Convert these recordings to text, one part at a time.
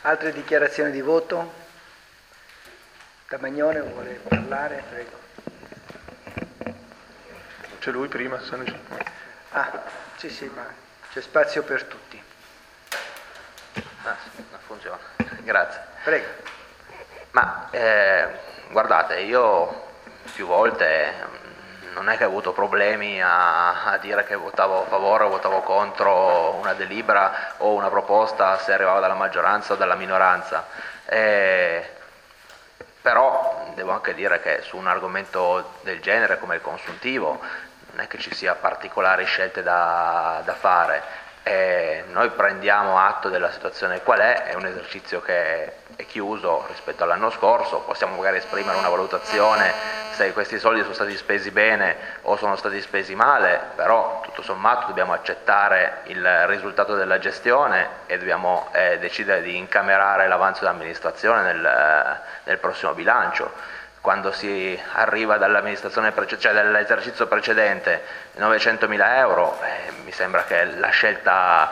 Altre dichiarazioni di voto? Tamagnone vuole parlare? Prego. C'è lui prima, se non c'è. Ah, sì, ma c'è spazio per tutti. Ah, sì, non funziona. Grazie. Prego. Ma guardate, io più volte non è che ho avuto problemi a dire che votavo a favore o votavo contro una delibera o una proposta se arrivava dalla maggioranza o dalla minoranza. Però devo anche dire che su un argomento del genere come il consuntivo non è che ci sia particolari scelte da fare. Noi prendiamo atto della situazione qual è un esercizio che è chiuso rispetto all'anno scorso, possiamo magari esprimere una valutazione se questi soldi sono stati spesi bene o sono stati spesi male, però tutto sommato dobbiamo accettare il risultato della gestione e dobbiamo decidere di incamerare l'avanzo dell'amministrazione nel prossimo bilancio. Quando si arriva dall'amministrazione cioè dall'esercizio precedente 900.000 euro, mi sembra che la scelta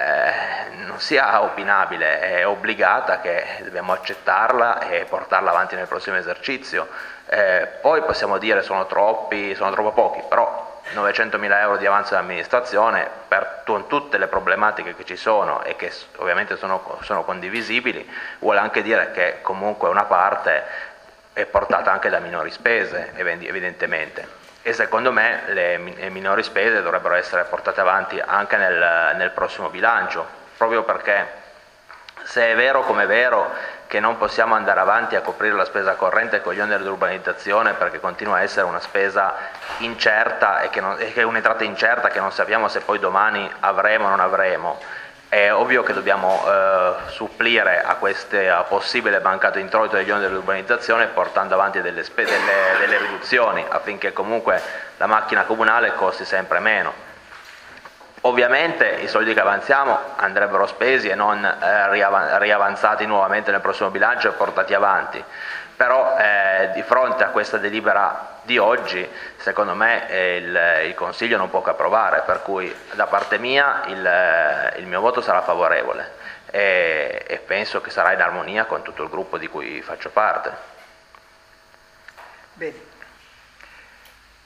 non sia opinabile, è obbligata, che dobbiamo accettarla e portarla avanti nel prossimo esercizio. Poi possiamo dire sono troppo pochi, però 900.000 euro di avanzo dell'amministrazione per tutte le problematiche che ci sono e che ovviamente sono condivisibili, vuole anche dire che comunque una parte è portata anche da minori spese, evidentemente, e secondo me le minori spese dovrebbero essere portate avanti anche nel prossimo bilancio, proprio perché se è vero come è vero che non possiamo andare avanti a coprire la spesa corrente con gli oneri dell'urbanizzazione perché continua a essere una spesa incerta e che è un'entrata incerta che non sappiamo se poi domani avremo o non avremo, è ovvio che dobbiamo supplire a questo possibile mancato introito degli oneri dell'urbanizzazione portando avanti delle riduzioni affinché comunque la macchina comunale costi sempre meno. Ovviamente i soldi che avanziamo andrebbero spesi e non riavanzati nuovamente nel prossimo bilancio e portati avanti, però di fronte a questa delibera di oggi secondo me il Consiglio non può che approvare, per cui da parte mia il mio voto sarà favorevole e penso che sarà in armonia con tutto il gruppo di cui faccio parte. Bene.